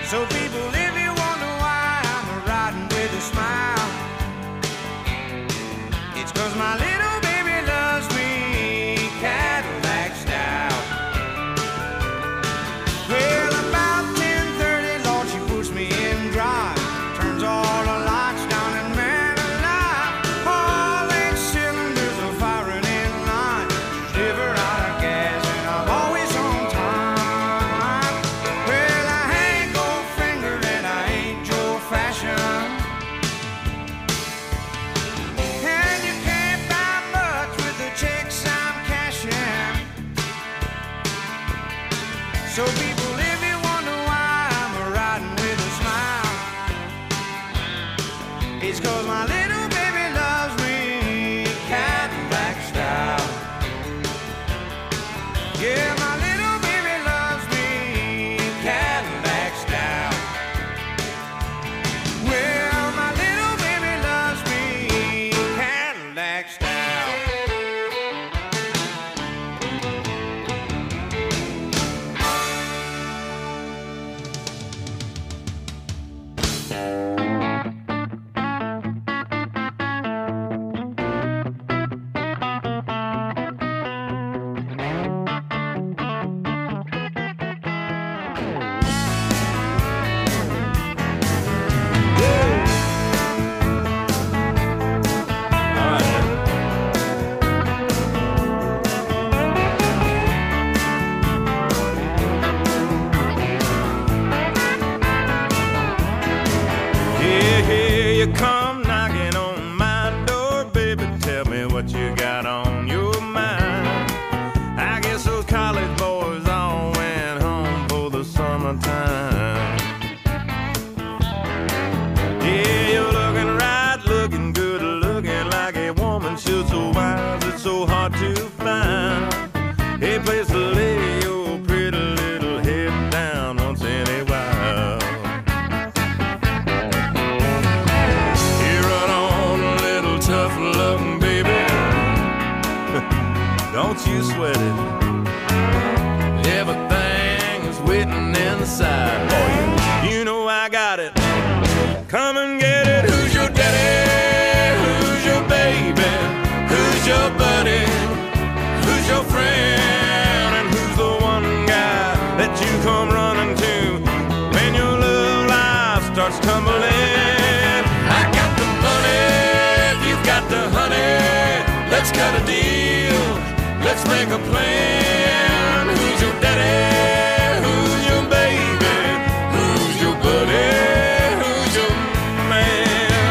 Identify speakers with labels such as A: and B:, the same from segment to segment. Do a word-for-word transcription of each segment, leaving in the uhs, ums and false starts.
A: So people, if you wonder why I'm riding with a smile, it's 'cause my little baby loves me Cadillac style. Well, about ten thirty, Lord, she puts me in drive, turns all the lights down and man alive, all eight cylinders are firing in line, never out of gas and I'm always on time. Well, I ain't gold fingered and I ain't Joe fashion, and you can't buy much with the checks I'm cashing. So people, if you wonder why I'm riding with a smile, it's 'cause my little baby loves me Cadillac style. Yeah, my little baby loves me Cadillac style. Well, my little baby loves me Cadillac style. Yeah, here you come knocking on my door, baby. Tell me what you got on your mind. I guess those college boys all went home for the summertime. Yeah, you're looking right, looking good, looking like a woman should. So wise, it's so hard to find a place to lay your pretty little head down once in a while. You run on a little tough luck, baby. Don't you sweat it. Everything is waiting inside for you. You know I got it. Come and get it. Who's your daddy? Who's your baby? Who's your buddy? Who's your friend? And who's the one guy that you come running to when your love life starts tumbling? I got the money, you've got the honey. Let's cut a deal, let's make a plan. Who's your daddy? Who's your baby? Who's your buddy? Who's your man?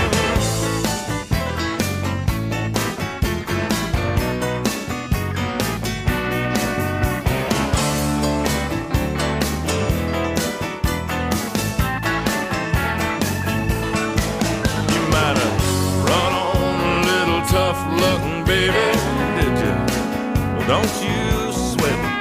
A: You might have run on a little tough luck, baby, did you? Well, don't you sweat it.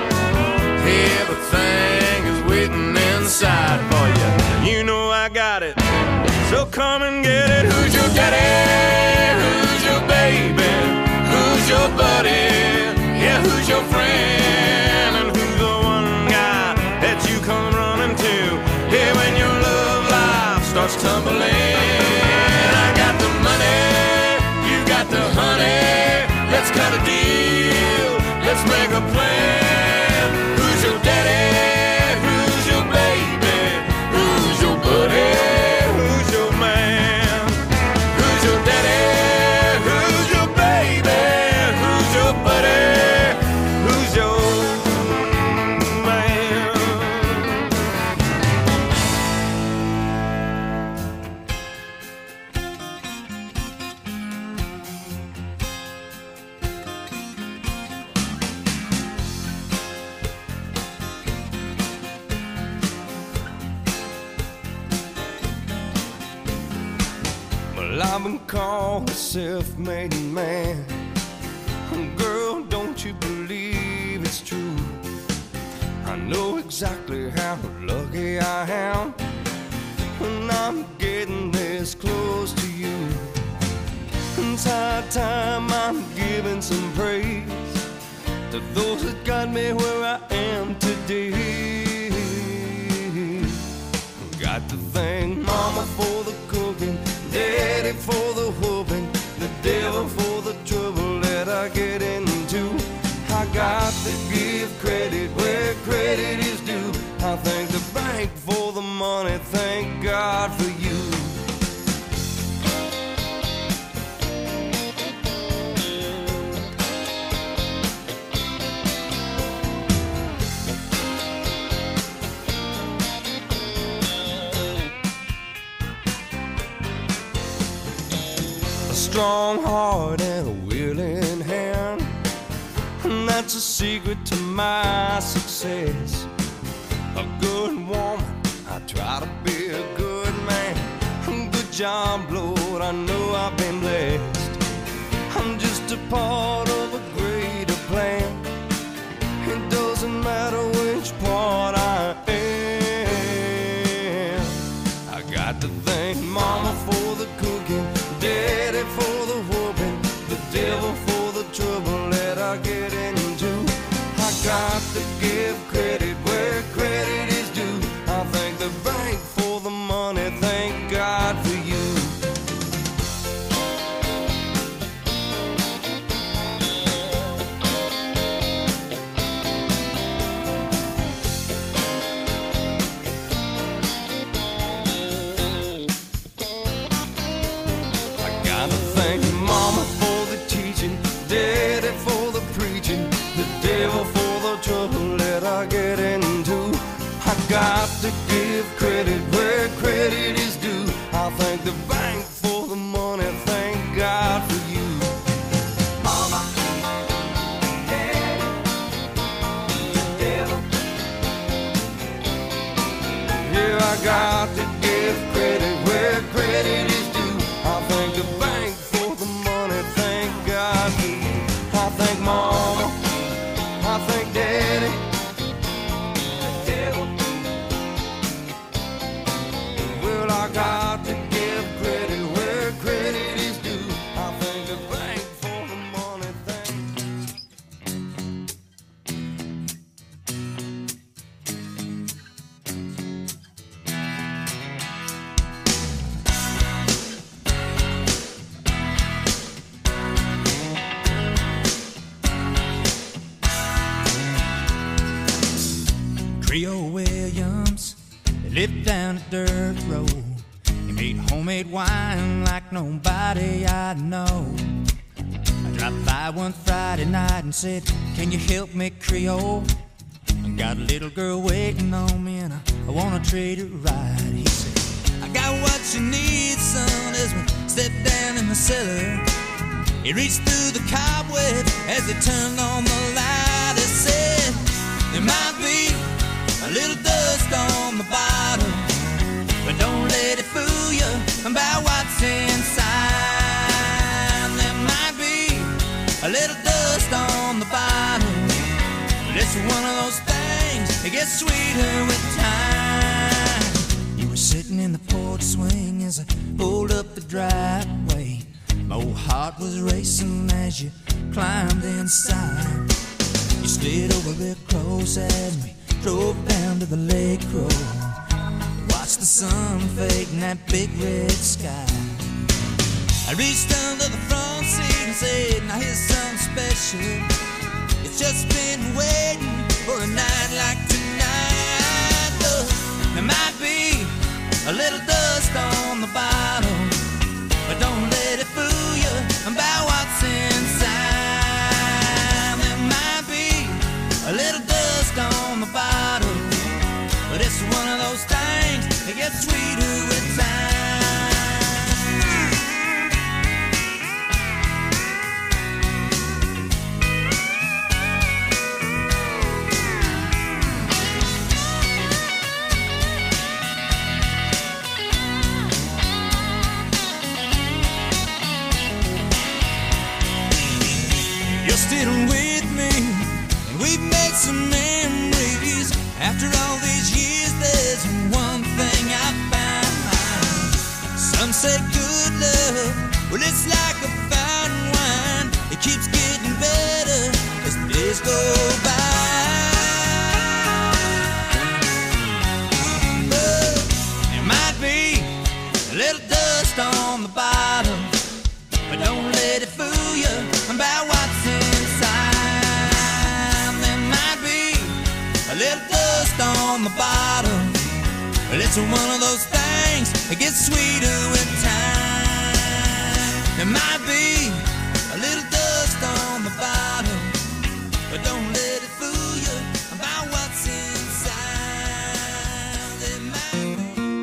A: Everything is waiting inside for you. You know I got it. So come and get it. Who's your daddy? Who's your baby? Who's your buddy? Yeah, who's your friend? And who's the one guy that you come running to? Yeah, when your love life starts tumbling. I got the money, you got the honey. Let's cut a deal, let's make a plan. Who's your daddy? Who's your baby? Who's your buddy? Who's your man? Who's your daddy? Who's your baby? Who's your buddy? Who's your man? Well, I've been called a self-made man. Girl, don't you believe it's true? I know exactly how lucky I am when I'm getting this close to you. It's high time I'm giving some praise to those that got me where I am today. got to thank Mama for the cooking, Daddy for the whooping, the devil for the trouble that I get into. I got to give credit where credit is due. I thank the bank for the money, thank God for you. A strong heart and a willing hand, and that's a secret to my success. A good woman, I try to be a good man. Good job, Lord, I know I've been blessed. I'm just a part of a greater plan. It doesn't matter which part I am. I got to thank Mama for the cooking, Daddy for the whooping, the devil for the trouble that I get into. I got to give credit where credit is due. I thank the bank for the money, thank God for you. I gotta thank Mama for the teaching, Daddy for the preaching, the devil for the trouble that I get into. I got to give credit where credit is due. I thank the bank for the money, thank God for you. Mama, Daddy, the devil. Yeah, I got to give credit where credit is due. I thank the bank for the money, thank God for you. I thank Mama, I thank Daddy, the devil. Well, I got to give credit where credit is due. I thank the bank for the money, thank
B: Creole Williams, they lived down a dirt road. He made homemade wine like nobody I know. I dropped by one Friday night and said, can you help me, Creole? I got a little girl waiting on me and I, I wanna treat her right. He said, I got what you need, son, as we stepped down in the cellar. He reached through the cobweb as he turned on the light. He said, there might be a little dust on the bottom, but don't let it fool you about what's inside. There might be a little dust on the bottom, but it's one of those things that gets sweeter with time. You were sitting in the porch swing as I pulled up the driveway. My old heart was racing as you climbed inside. You slid over real close as we drove down to the lake road. Watched the sun fade in that big red sky. I reached under the front seat and said, now here's something special. It's just been waiting for a night like tonight. Look, there might be a little dust on the bottom, but don't let it fool you about what's inside. There might be a little dust on the bottom, but it's one of those things that gets sweeter with time. You're still with me, and we've made some memories. After all these years, there's one thing I found. Some say good love, well, it's like a fine wine. It keeps getting better as the days go by. But there Well, it's one of those things that gets sweeter with time. There might be a little dust on the bottom, but don't let it fool you about what's inside. There might...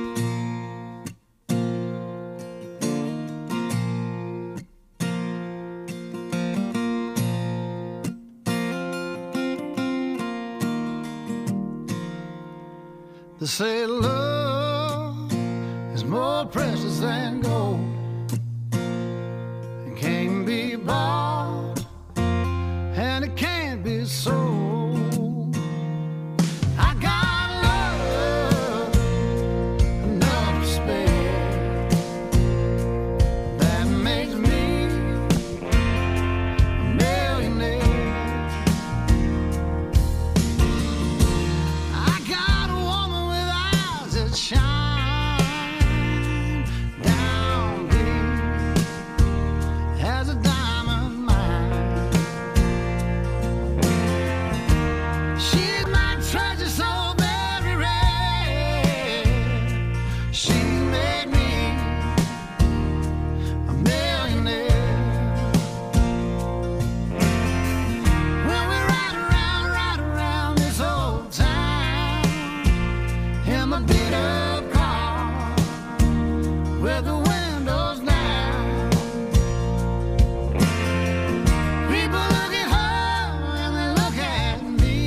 C: They say love is more precious than gold. It can't be bought and it can't be sold. I got love enough to spare. That makes me a millionaire. I got a woman with eyes that shine down deep as a diamond mine. She's my treasure so very rare. She made me a millionaire. When we ride around, ride around this old town in my beat up car with the windows down. People look at her and they look at me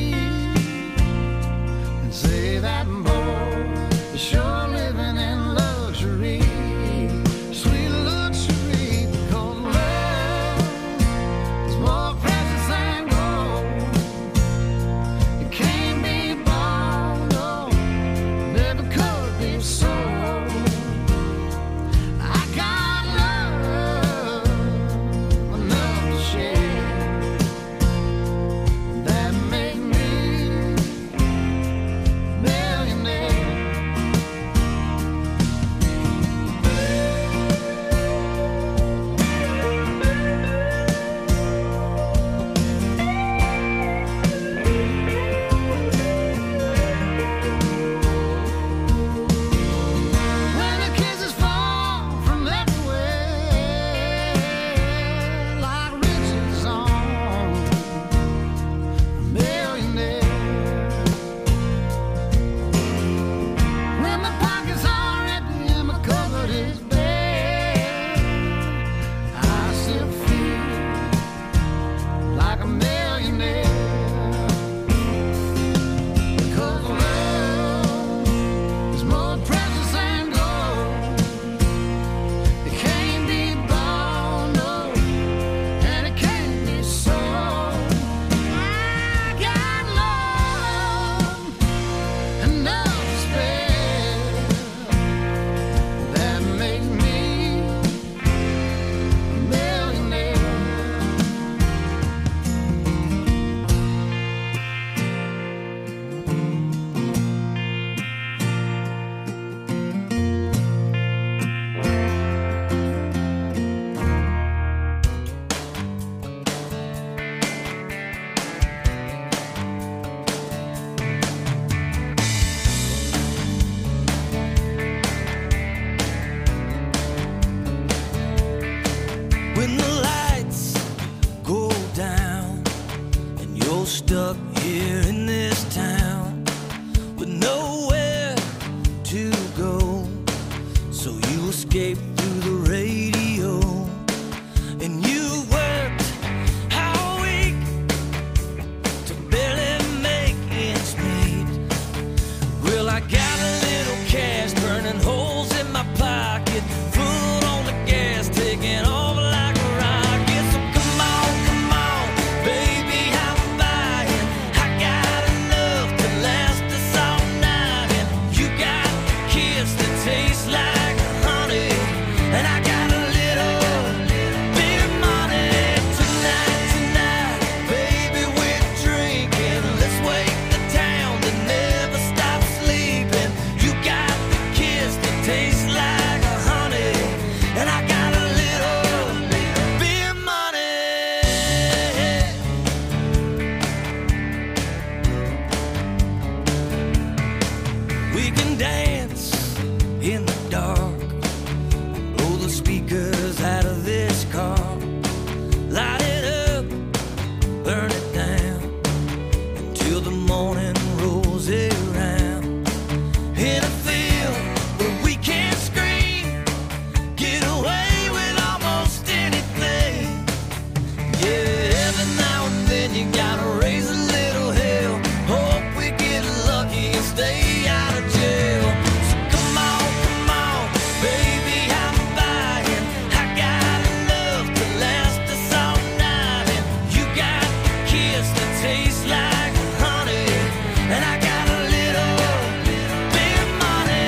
C: and say that boy is sure living in luxury, sweet luxury, because love is more precious than gold. It can't be bought, no, never could be sold. I got love enough to share. That make me a millionaire. When the kisses fall from everywhere like riches on a millionaire. When my pockets are empty and my cupboard is bare, I still feel like a millionaire. Because love is more precious than gold. It can't be bought, no, and it can't be sold. I got love enough to spare. That makes me a millionaire.
B: When the lights go down and you're stuck here in this town with nowhere to go, so you escape through the radio and you worked all week to barely make ends meet. Well, I got a little cash burning holes in my pocket, foot on the gas, taking off like a rocket. So come on, come on, baby, I'm buying. I got enough to last us all night, and you got a kiss that tastes like honey, and I got a little bit of money. Tonight, tonight, baby, we're drinking. Let's wake the town that never stops sleeping. You got the in a field where we can scream, get away with almost anything. Yeah, every now and then you gotta raise a little hell. Hope we get lucky and stay out of jail. So come on, come on, baby, I'm buying. I got love to last us all night, and you got the kiss that tastes like honey, and I got a little bit of money.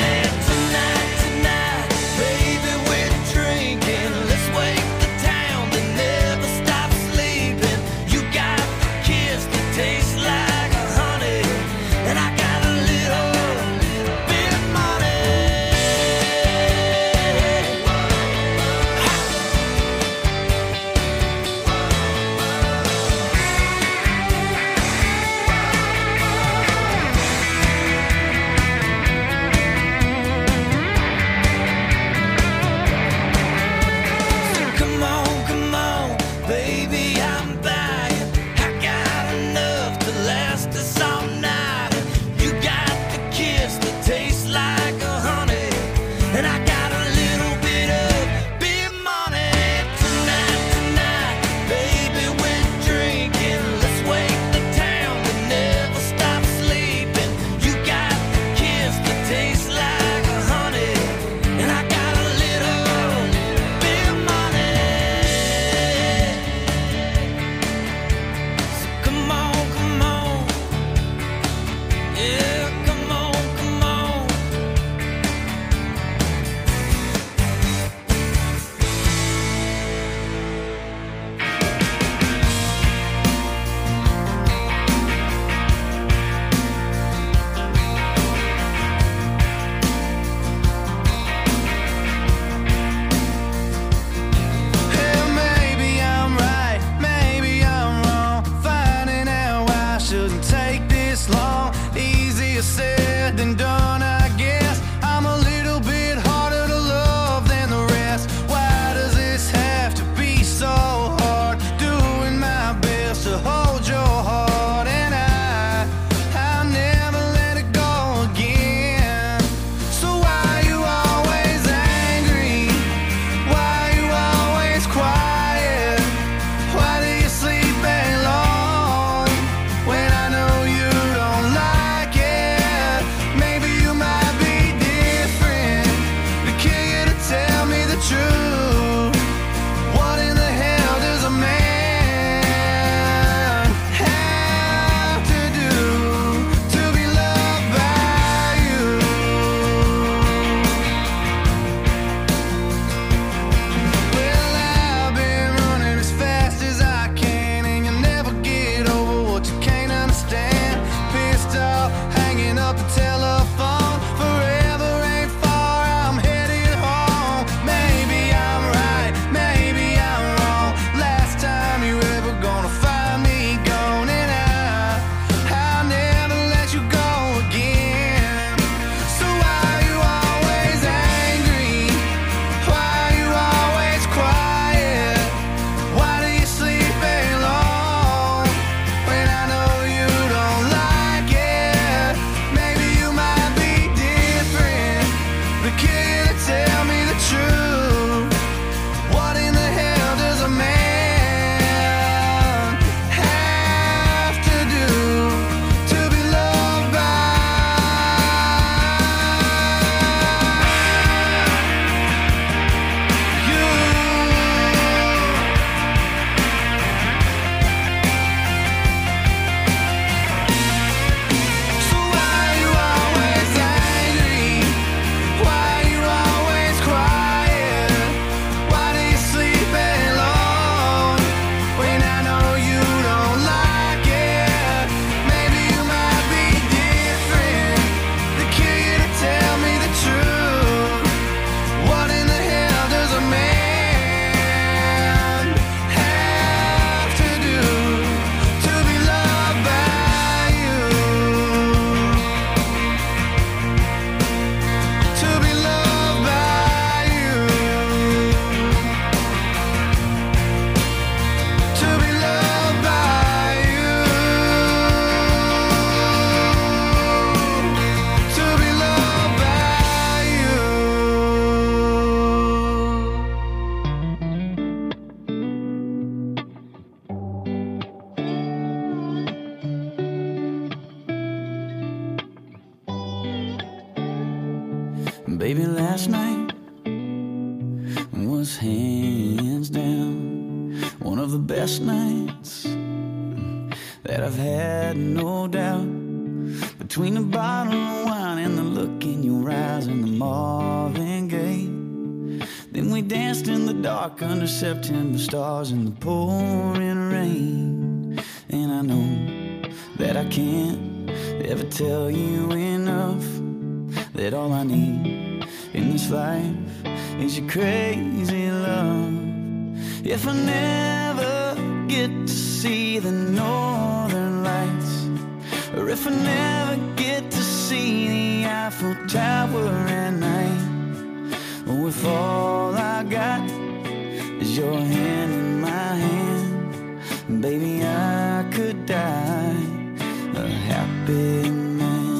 C: Baby, last night was hands down one of the best nights that I've had, no doubt. Between the bottle of wine and the look in your eyes and the Marvin Gaye, then we danced in the dark under September stars in the pouring rain. And I know that I can't ever tell you enough that all I need in this life is your crazy love. If I never get to see the northern lights, or if I never get to see the Eiffel Tower at night, or if all I got is your hand in my hand, baby, I could die a happy man.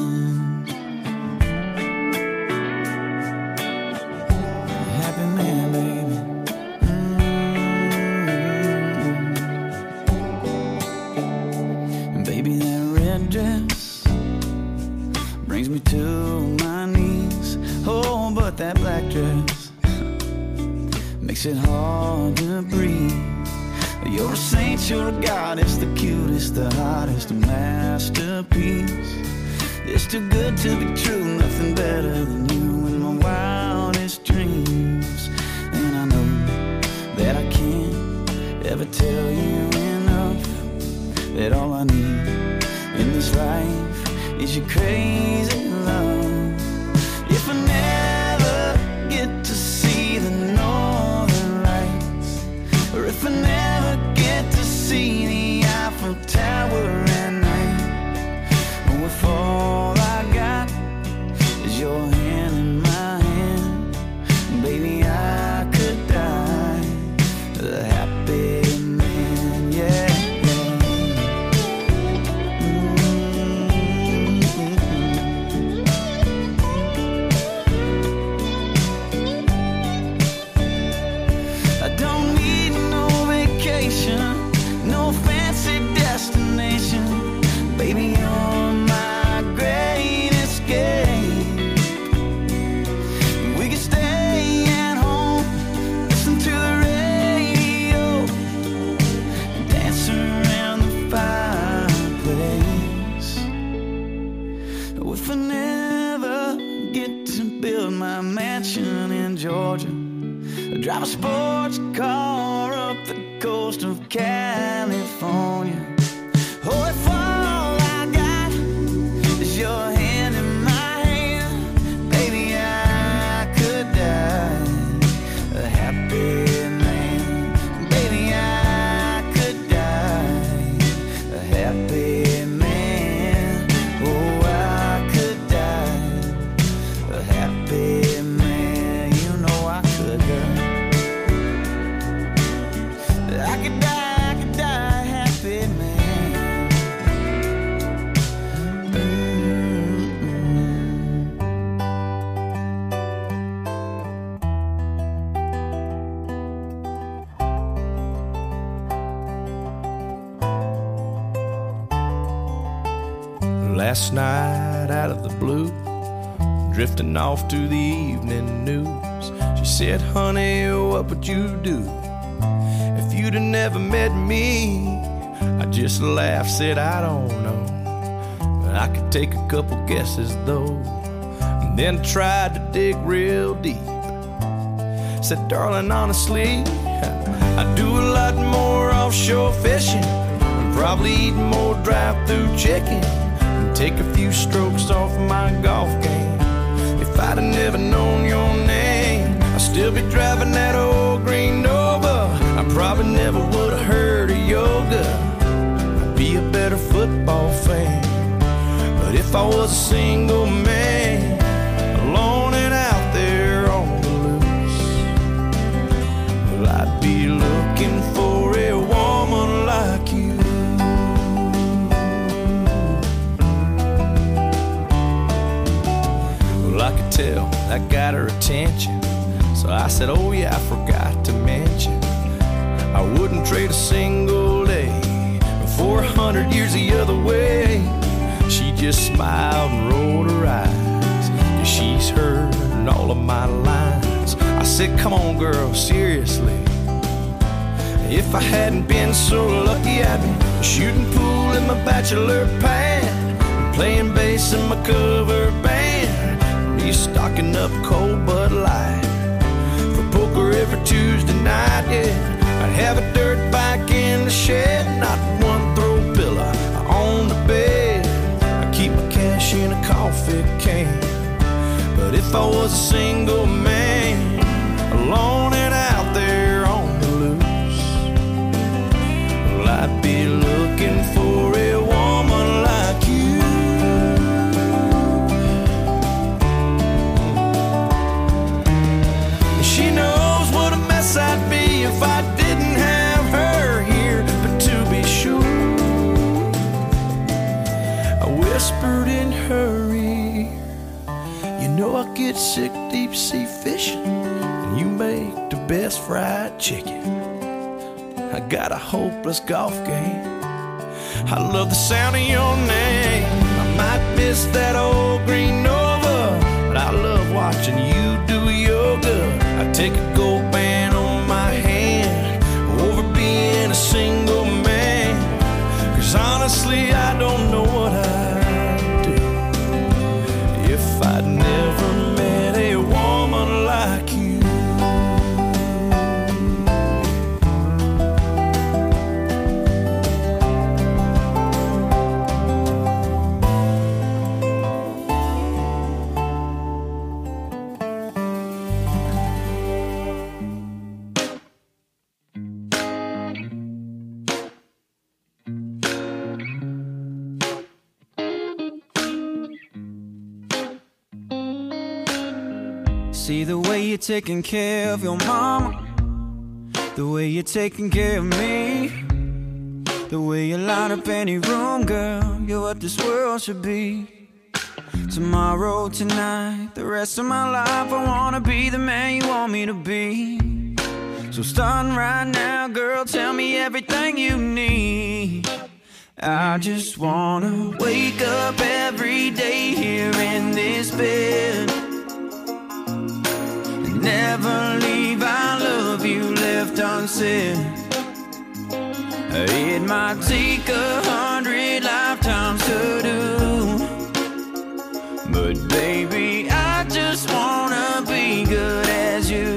C: Brings me to my knees. Oh, but that black dress makes it hard to breathe. You're a saint, you're a goddess, the cutest, the hottest, a masterpiece. It's too good to be true, nothing better than you in my wildest dreams. And I know that I can't ever tell you enough that all I need in this life is your crazy love. If I never get to see the northern lights, or if I never get to see the Eiffel Tower at night, or if all I got is your hand in my hand, baby, I could die a happy man, yeah. No fancy destination, baby, you're my great escape. We can stay at home, listen to the radio, dance around the fireplace. If I never get to build my mansion in Georgia, drive a sports car up the coast of California. Oh, if all I got is your hand in my hand, baby, I could die a happy man. Baby, I could die a happy man. Oh, I could die a happy man. You know I could die. I could die, I could die happy, man.
A: Mm-hmm. Last night out of the blue, drifting off to the evening news, she said, honey, what would you do if you'd have never met me? I just laughed, said I don't know, but I could take a couple guesses though. And then tried to dig real deep. Said, darling, honestly, I do a lot more offshore fishing, and probably eat more drive-through chicken, and take a few strokes off my golf game. If I'd have never known your name, I'd still be driving that old green Nova. I probably never would have heard of yoga. I'd be a better football fan. But if I was a single man, alone and out there on the loose, well, I'd be looking for a woman like you. Well, I could tell that got her attention, so I said, oh yeah, I forgot to mention, I wouldn't trade a single day for a hundred years the other way. She just smiled and rolled her eyes, 'cause she's heard
D: learned all of my lines. I said, come on girl, seriously. If I hadn't been so lucky, I'd be shooting pool in my bachelor pad, playing bass in my cover band, me stocking up cold Bud Light for poker every Tuesday night, yeah. I'd have a dirt bike in the shed, not one throw pillow on the bed. I keep my cash in a coffee can. But if I was a single man, alone and out there on the loose, well, I'd be looking for a woman like you. She knows what a mess I'd be if I didn't have her here. But to be sure, I whispered in her ear, you know I get sick deep sea fishing, and you make the best fried chicken. I got a hopeless golf game. I love the sound of your name. I might miss that old green Nova, but I love watching you do yoga. I take a gold band on my hand over being a single man, 'cause honestly I don't know what I'd do if I'd never met a woman like you.
B: See the way you're taking care of your mama, the way you're taking care of me, the way you light up any room, girl, you're what this world should be. Tomorrow, tonight, the rest of my life, I wanna be the man you want me to be. So starting right now, girl, tell me everything you need. I just wanna wake up every day here in this bed, never leave I love you left unsaid. It might take a hundred lifetimes to do, but baby, I just wanna be good as you.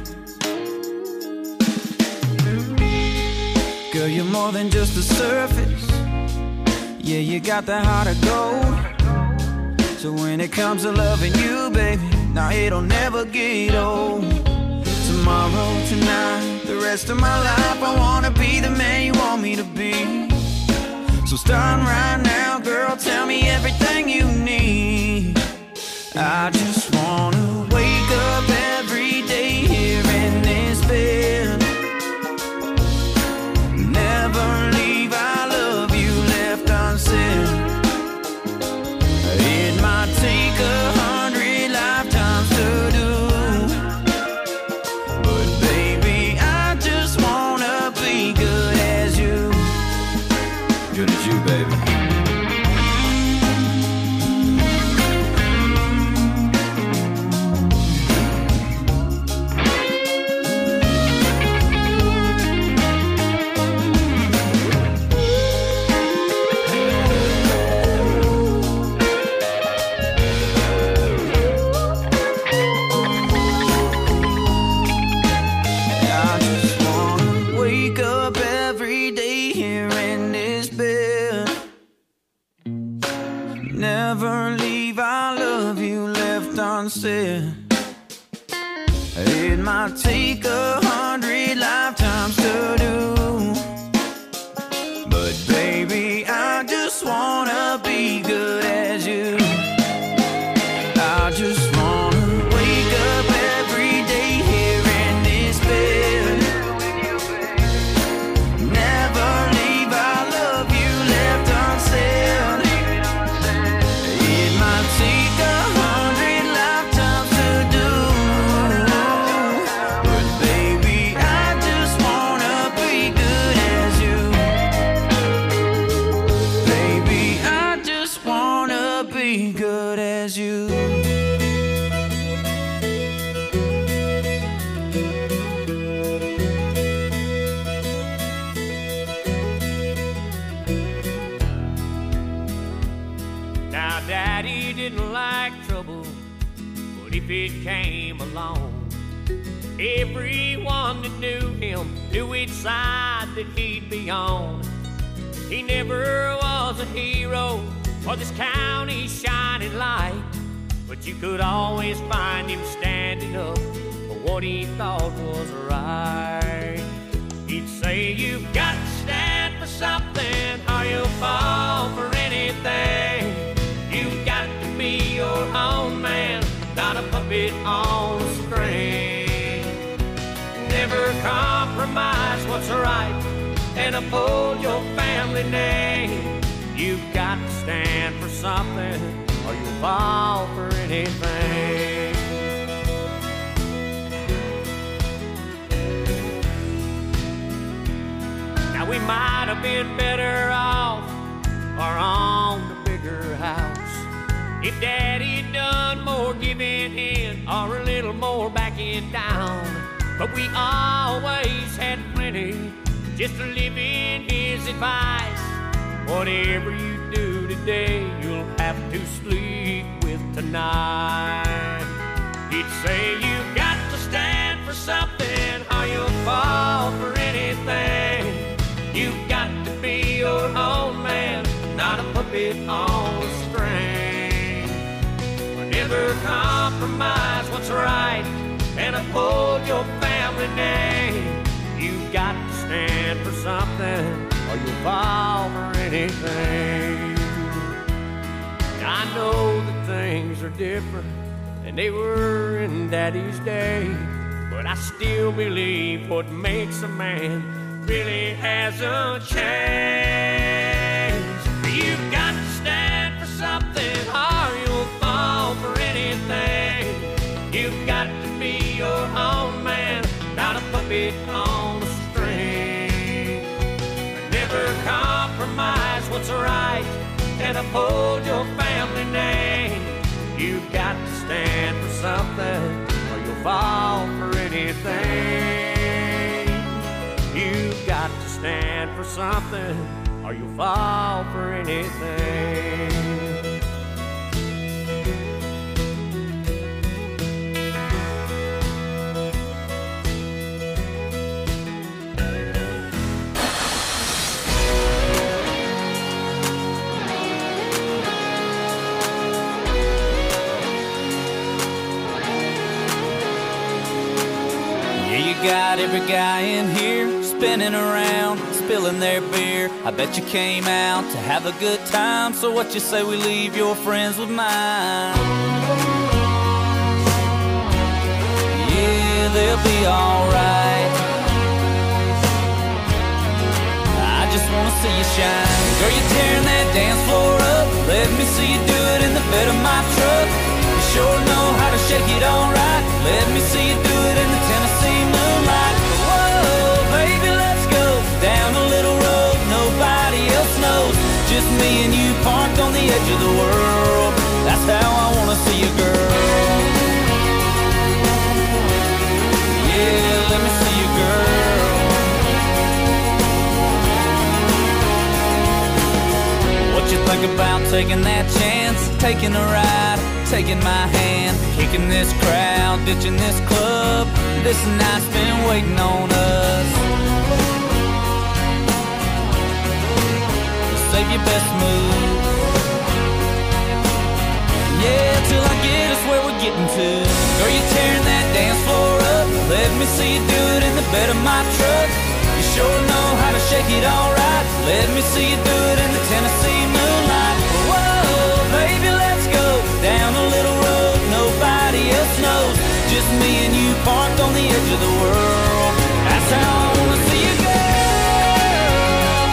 B: Girl, you're more than just the surface. Yeah, you got the heart of gold. So when it comes to loving you, baby, now it'll never get old. Tomorrow, tonight, the rest of my life, I wanna be the man you want me to be. So starting right now, girl, tell me everything you need. I just wanna wake up every day here in this bed, never leave I love you left unsaid. It might take a hundred lifetimes to do, but baby, I just wanna be good as you. Good as you, baby. Never leave I love you left unsaid. It might take a hundred lifetimes to do, but baby, I just wanna be good as you. I just wanna wake up every day here in this bed, never leave I love you left unsaid. It might take a hundred lifetimes to do, but baby, I just wanna be
E: David came along. Everyone that knew him knew which side that he'd be on. He never was a hero or this county's shining light, but you could always find him standing up for what he thought was right. He'd say, you've got to stand for something or you'll fall for anything. You've got to be your own man, not a puppet on a string. Never compromise what's right and uphold your family name. You've got to stand for something or you'll fall for anything. Now we might have been better off or on the bigger house if Daddy'd done more giving in or a little more backing down. But we always had plenty just to live in his advice. Whatever you do today, you'll have to sleep with tonight. He'd say, you've got to stand for something or you'll fall for anything. You've got to be your own man, not a puppet on a string. Never compromise what's right and uphold your family name. You've got to stand for something or you'll fall for anything. I know that things are different than they were in Daddy's day, but I still believe what makes a man really hasn't changed. You've got to stand for something or you'll fall for anything. You've got to be your own man, not a puppet on a string. Never compromise what's right and uphold your family name. You've got to stand for something or you'll fall for anything. You've got to stand for something or you'll fall for anything.
B: Got every guy in here spinning around, spilling their beer. I bet you came out to have a good time, so what you say we leave your friends with mine? Yeah, they'll be alright. I just wanna see you shine. Girl, you're tearing that dance floor up. Let me see you do it in the bed of my truck. You sure know how to shake it alright. Let me see you do it in the Tennessee moonlight. Whoa, baby, let's go down a little road nobody else knows. Just me and you parked on the edge of the world. That's how I wanna see you, girl. Yeah, let me see you, girl. What you think about taking that chance, taking a ride, taking my hand, kicking this crowd, ditching this club? This night's been waiting on us. Save your best move. Yeah, till I get us where we're getting to. Girl, you're tearing that dance floor up. Let me see you do it in the bed of my truck. You sure know how to shake it alright. Let me see you do it in the Tennessee moonlight. Whoa, baby, let's go down a little road nobody else knows. Just me and you parked on the edge of the world. That's how I wanna see you, girl.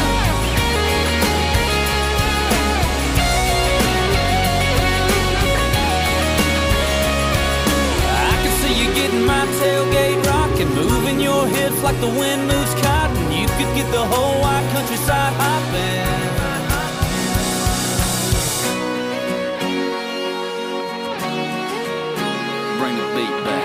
B: I can see you getting my tailgate rocking, moving your hips like the wind moves cotton. You could get the whole wide countryside hopping. Bring the beat back.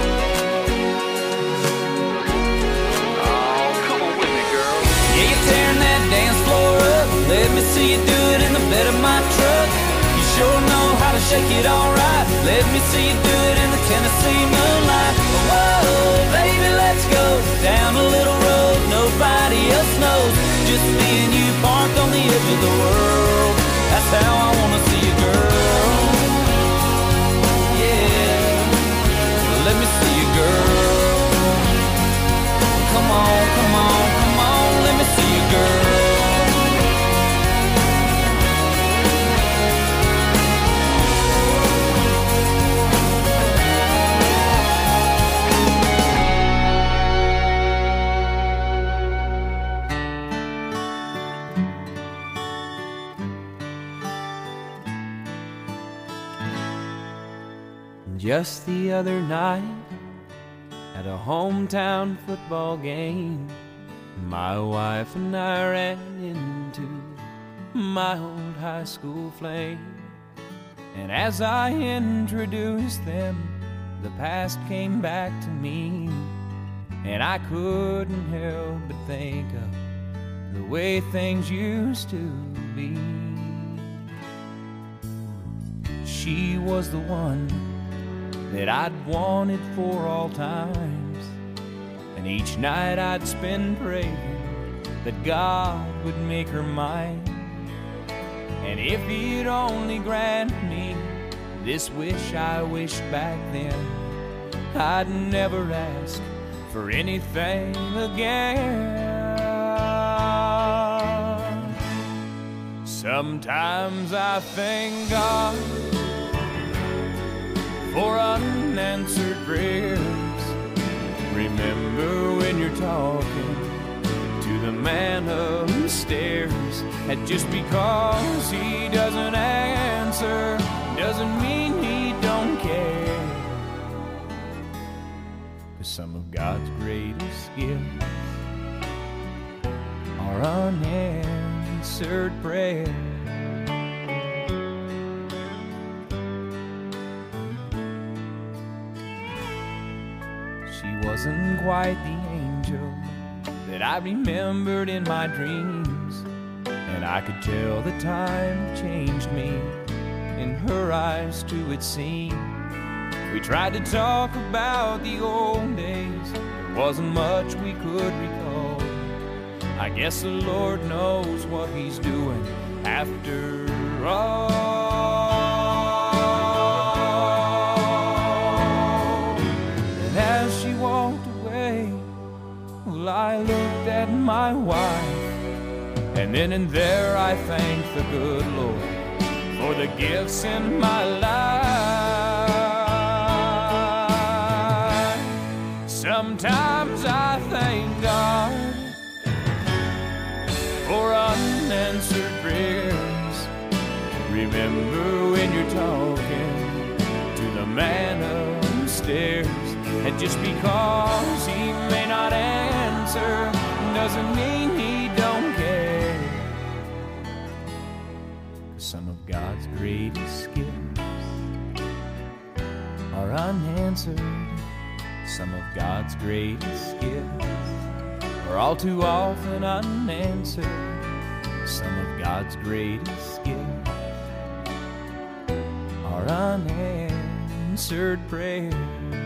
B: Oh, come on with me, girl. Yeah, you're tearing that dance floor up. Let me see you do it in the bed of my truck. You sure know how to shake it all right. Let me see you do it in the Tennessee moonlight. Whoa, baby, let's go down a little road nobody else knows. Just me and you parked on the edge of the world. That's how I wanna see you, girl. Yeah, let me see you, girl. Come on, come on, come on, let me see you, girl.
E: Just the other night, at a hometown football game, my wife and I ran into my old high school flame. And as I introduced them, the past came back to me, and I couldn't help but think of the way things used to be. She was the one that I'd wanted for all times, and each night I'd spend praying that God would make her mine. And if he'd only grant me this wish I wished back then, I'd never ask for anything again. Sometimes I thank God for unanswered prayers. Remember when you're talking to the man upstairs, and just because he doesn't answer doesn't mean he don't care. 'Cause some of God's greatest gifts are unanswered prayers. Wasn't quite the angel that I remembered in my dreams, and I could tell the time changed me. In her eyes too it seemed. We tried to talk about the old days, there wasn't much we could recall. I guess the Lord knows what he's doing after all. I looked at my wife, and then and there I thanked the good Lord for the gifts in my life. Sometimes I thank God for unanswered prayers. Remember when you're talking to the man upstairs, and just because he may not answer doesn't mean he don't care. Some of God's greatest gifts are unanswered. Some of God's greatest gifts are all too often unanswered. Some of God's greatest gifts are unanswered prayers.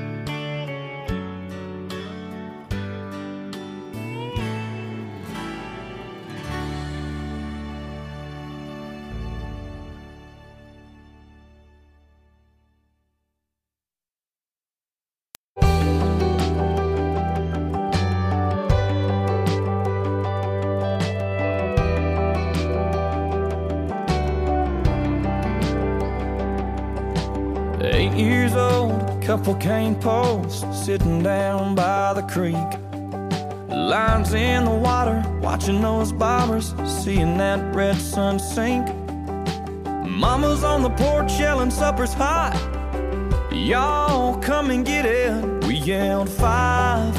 D: Years old, couple cane posts sitting down by the creek. Lines in the water, watching those bobbers, seeing that red sun sink. Mama's on the porch yelling supper's hot. Y'all come and get it. We yelled five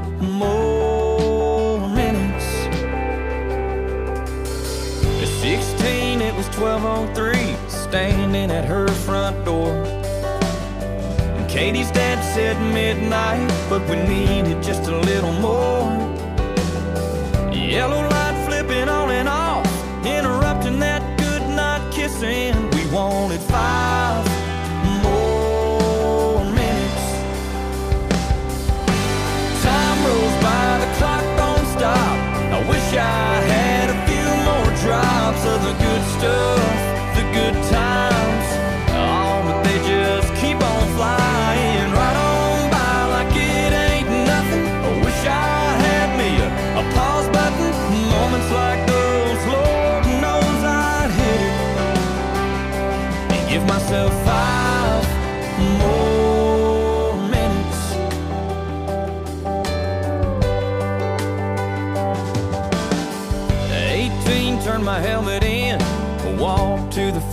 D: more minutes. At sixteen, it was twelve oh three, standing at her front door. Katie's dad said midnight, but we needed just a little more. Yellow light flipping on and off, interrupting that good night kissing. We wanted five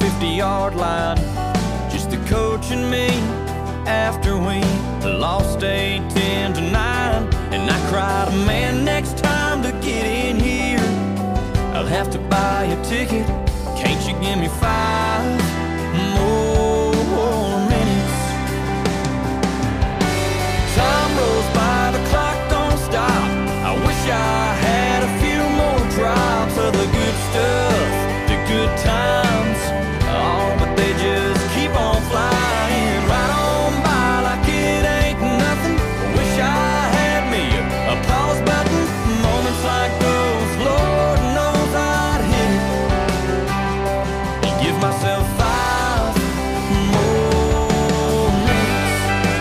D: fifty-yard line. Just the coach and me after we lost eight ten to nine. And I cried, man, next time to get in here I'll have to buy a ticket. Can't you give me five more minutes? Time rolls by, the clock don't stop. I wish I had a few more drops of the good stuff, the good times. Oh, but they just keep on flying right on by like it ain't nothing. Wish I had me a pause button. Moments like those, Lord knows I'd hit it and give myself five more minutes.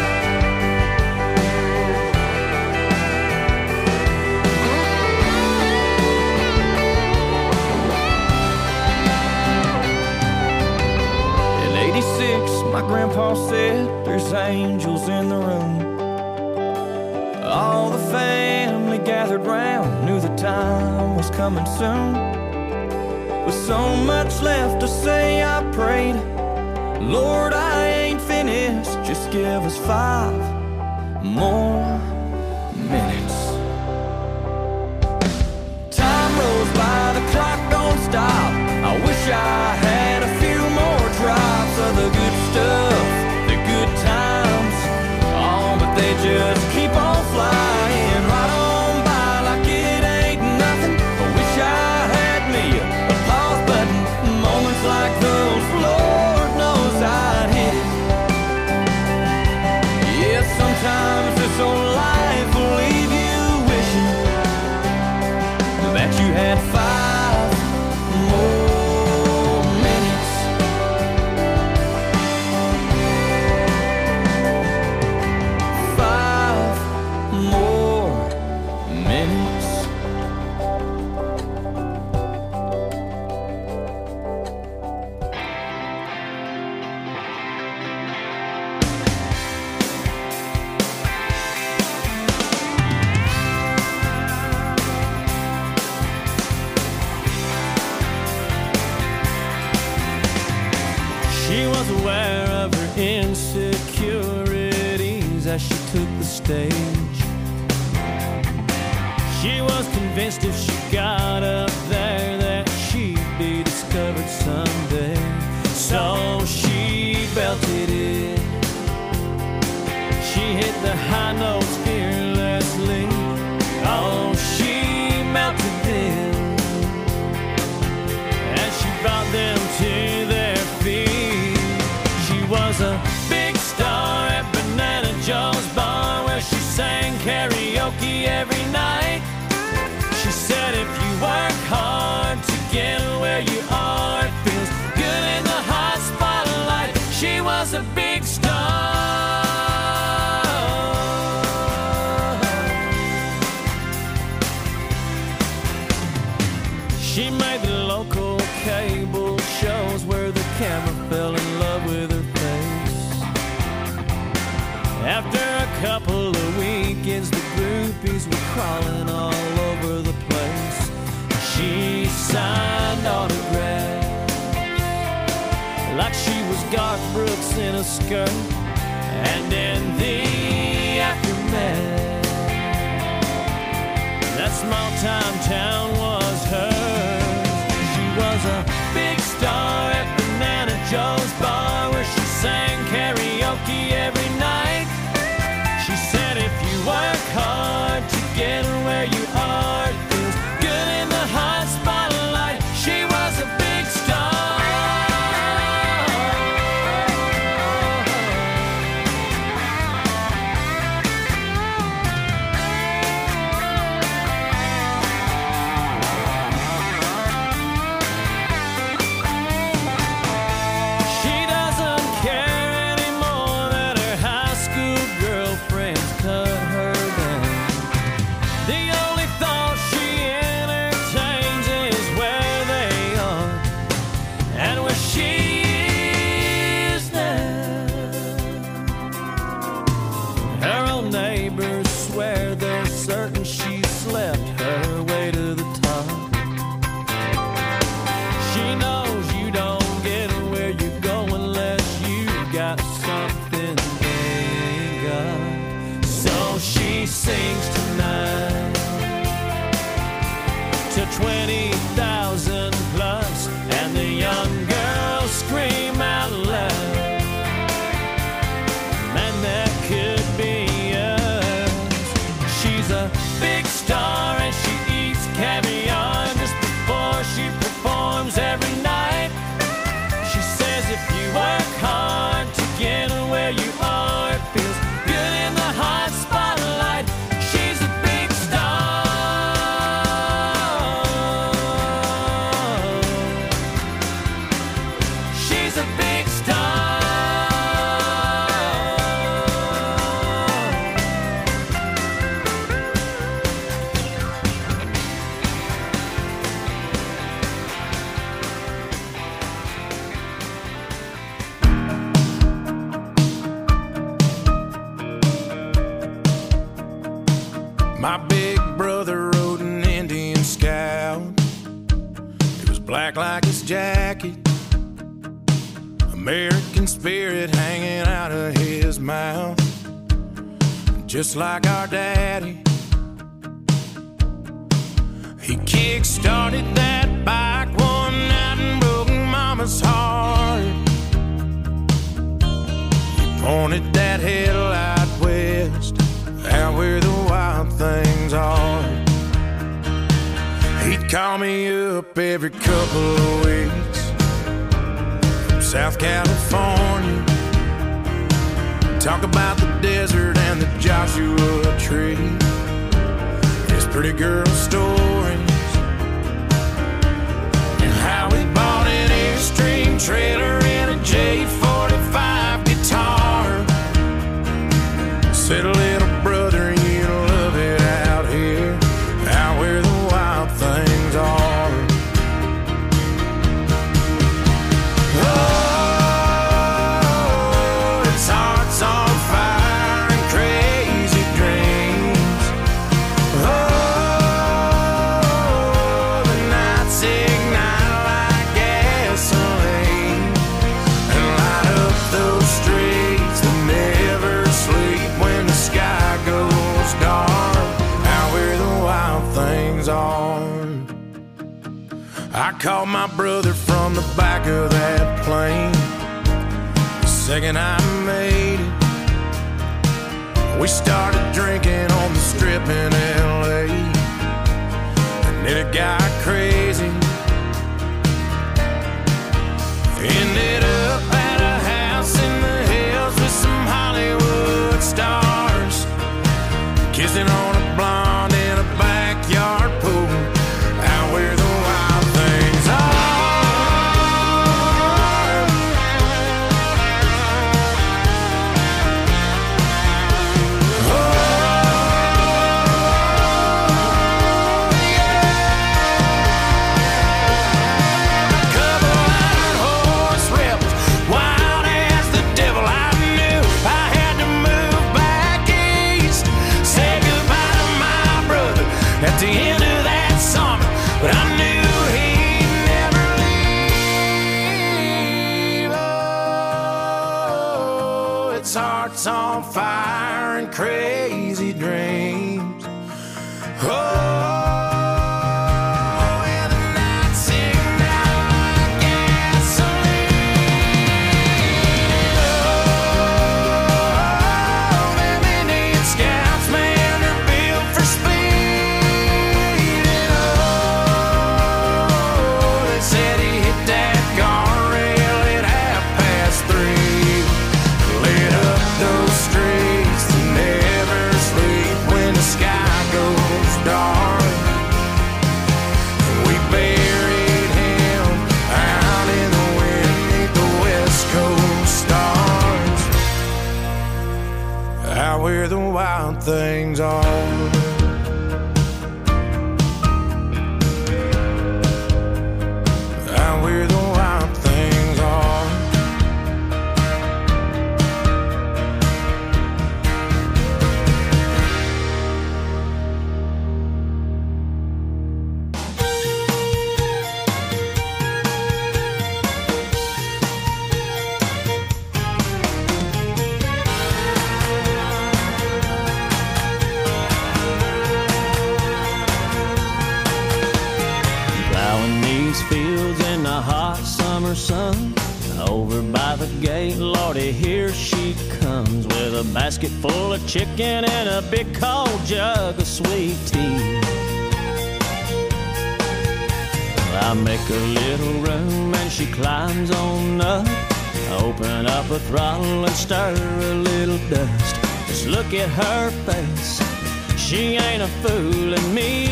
D: In eighty-six, my grandpa said there's angels in the room. All the family gathered round, knew the time was coming soon. With so much left to say, I prayed, Lord, I ain't finished, just give us five more minutes. Time rolls by, the clock don't stop. I wish I had a few more drops of the good stuff, the good times. Oh, but they just keep on flying right on by like it ain't nothing. I wish I had me a pause button. Moments like those, Lord knows I'd hit it. Yeah, sometimes this old life will leave you wishing that you had five more minutes. Five more minutes.
E: She was aware of her insecurities as she took the stage. She was convinced if she got up there that she'd be discovered someday. So she belted it. She hit the high notes fearlessly. Oh, she melted them as she brought them to their feet. She was a big star at Banana Joe's bar where she sang karaoke every night. She said if you work hard to get where you are, it feels good in the hot spotlight. She was a big star. She made the local cable shows where the camera fell in love with her face. After a couple of weekends, the groupies were crawling all over the place. She signed autographs like she was Garth Brooks in a skirt. And in the aftermath, that small time town was hers. She was a big star at Banana Joe's bar where she sang karaoke every night. She said if you work hard to get where you are, it feels good in the hot spotlight. She was a big star. She doesn't care anymore that her high school girlfriends cut her down. The only thought she entertains is where they are and where she is now. Her own neighbors swear they're certain she slept her way to the top. She knows you don't get where sings tonight to twenty thousand plus, and the young girls scream out loud, man, that could be us. She's a big star and she eats caviar just before she performs every night. She says if you work hard to get where you are, it feels good in the hot spotlight. She's a big star. She's a big star.
D: My big brother rode an Indian Scout. It was black like his jacket, American spirit hanging out of his mouth, just like our daddy. He kick-started that bike one night and broke Mama's heart. He pointed that headlight west, out where the wild things are. He'd call me up every couple of weeks from South California, talk about the desert and the Joshua Tree, his pretty girl stories, and how he bought an Airstream trailer and a J forty-five guitar. Said, little brother, you love it out here, out where the wild things are. Oh, it's hearts on fire and crazy dreams. Oh, the nights ignite like gasoline and light up those streets that never sleep when the sky goes dark, out where the wild things are. I called my brother from the back of that plane the second I made it. We started drinking on the strip in L A, and then it got crazy. Ended up at a house in the hills with some Hollywood stars, kissing on a blonde in a backyard pool, out where the wild things are. Oh, yeah. Couple iron horse rebels, wild as the devil. I knew I had to move back east, say goodbye to my brother at the end of that summer, but I knew he'd never leave. Oh, it's hearts on fire and crazy dreams. Oh, and the nights ignite like gasoline. Oh, them Indian Scouts, man, they're built for speed. And oh, they said he hit that guardrail at half past three, lit up those streets that never sleep when the sky goes dark. We buried him out in the wind beneath the West Coast stars, out where the wild things are. Out where the wild things are.
F: here she comes with a basket full of chicken and a big cold jug of sweet tea. I make a little room and she climbs on up. I open up a throttle and stir a little dust. Just look at her face, she ain't a fooling me.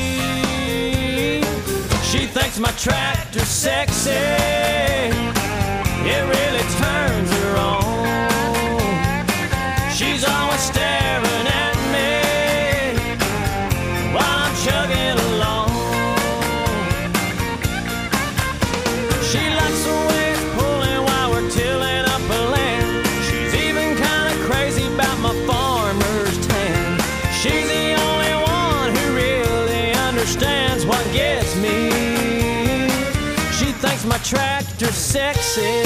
F: She thinks my tractor's sexy, it really turns her on. She's always staring at me while I'm chugging along. She likes the way it's pulling while we're tilling up a land. She's even kind of crazy about my farmer's tan. She's the only one who really understands what gets me. She thinks my tractor's sexy.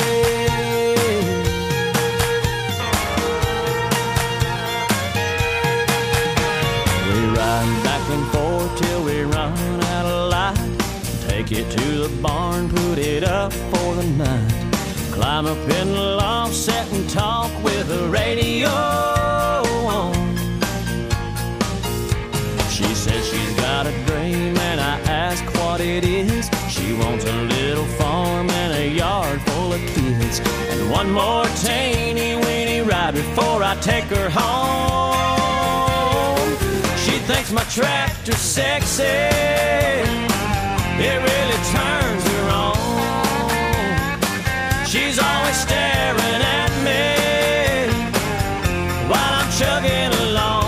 F: We ride back and forth till we run out of light. Take it to the barn, put it up for the night. Climb up in the loft, sit and talk with the radio on. She says she's got a dream and I ask what it is. She wants a little farm and a yard full of kids, and one more teeny weeny ride before I take her home. She thinks my tractor's sexy, it really turns her on. She's always staring at me while I'm chugging along.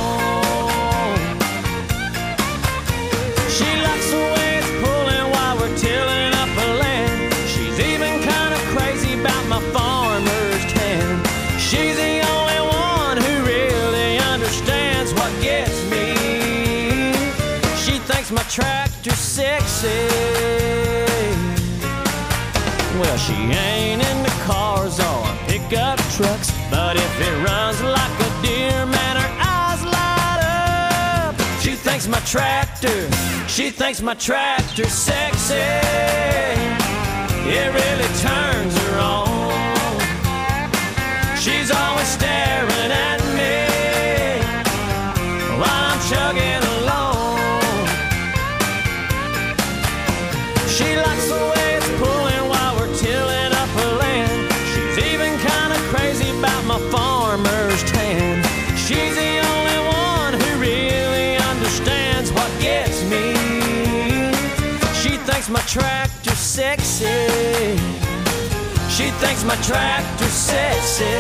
F: She likes the way it's pulling while we're tilling up a land. She's even kind of crazy about my farmer's tan. She's the only one who really understands what gets me. She thinks my tractor's sexy. Well, she ain't into cars or pickup trucks, but if it runs like a deer, man, her eyes light up. She thinks my tractor, she thinks my tractor's sexy, it really turns her on. She's always staring at me while I'm chugging along. She likes the way it's pulling while we're tilling up a land. She's even kind of crazy about my farmer's tan. She's the only one who really understands what gets me. She thinks my tractor's sexy. She thinks my tractor's sexy.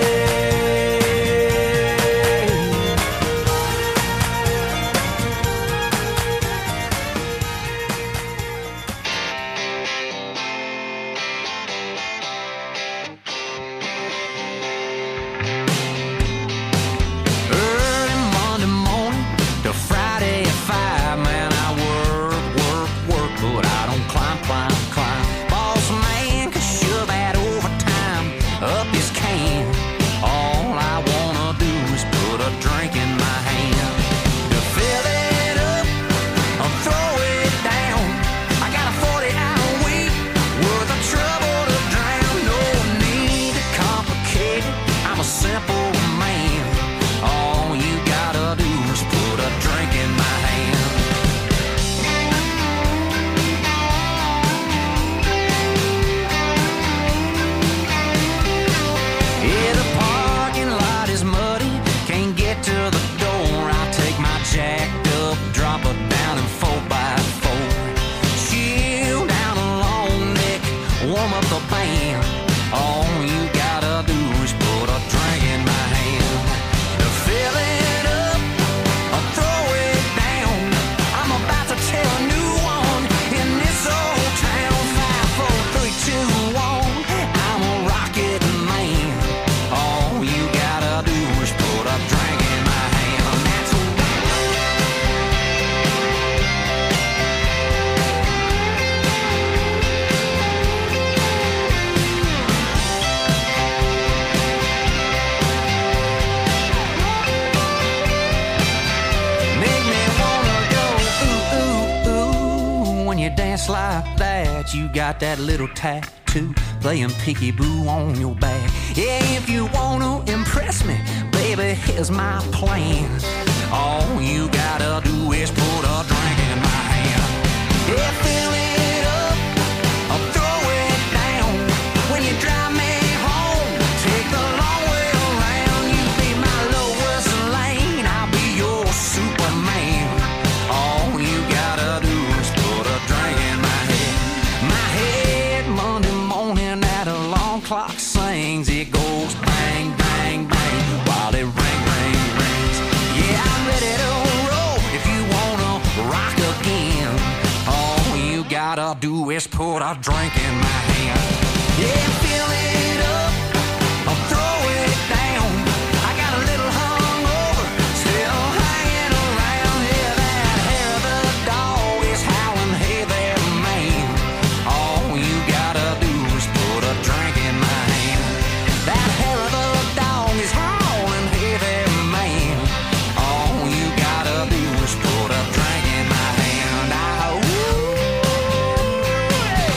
B: Like that, you got that little tattoo too, playing peekaboo on your back. Yeah, if you wanna impress me, baby, here's my plan. All you gotta do is put a drink in my hand. Yeah, fill it up, I'll throw it down. When you drive me home, take the long way around. You be my lowest lane, I'll be your Superman. All you gotta do is put a drink in my head. My head Monday morning at a long clock sings. It goes bang, bang, bang while it ring, ring, rings. Yeah, I'm ready to roll if you wanna rock again. All you gotta do is put a drink in my hand. Yeah, fill it up, I'll throw it down. I got a little hungover, still hanging around. Yeah, that hair of the dog is howling, hey there, man. All you gotta do is put a drink in my hand. That hair of the dog is howling, hey there, man. All you gotta do is put a drink in my hand. Ah, ooh, hey.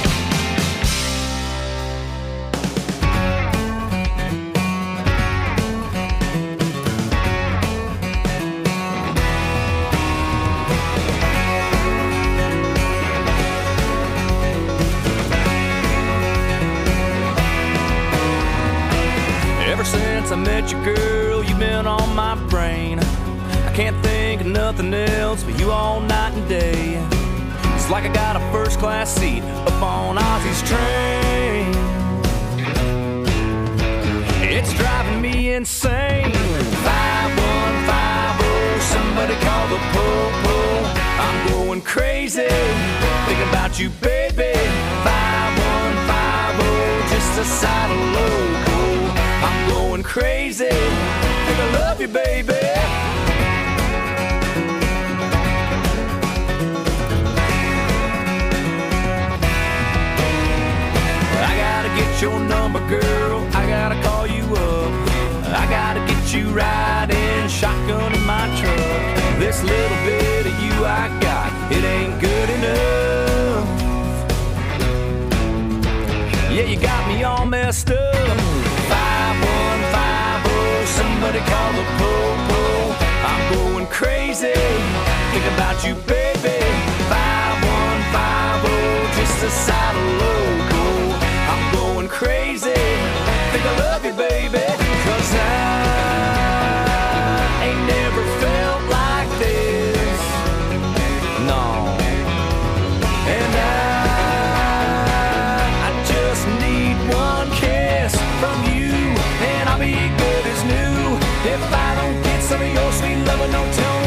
F: Ever since I met you, girl, you've been on my brain. I can't think of nothing else but you all night and day. It's like I got a first class seat up on Ozzy's train. It's driving me insane. five one five oh, somebody call the po-po. I'm going crazy, thinking about you, baby. five one five oh, just a side of loco. I'm going crazy, think I love you, baby. I gotta get your number, girl, I gotta call you up. I gotta get you riding shotgun in my truck. This little bit of you I got, it ain't good enough. Yeah, you got me all messed up. five one five oh, somebody call the po-po. I'm going crazy, think about you, baby. five one five oh, just a side of loco. I'm going crazy, think I love you, baby. Cause I ain't never felt like this, no. And I, I just need one kiss from you, and I'll be good as new. If I don't get some of your sweet love, don't tell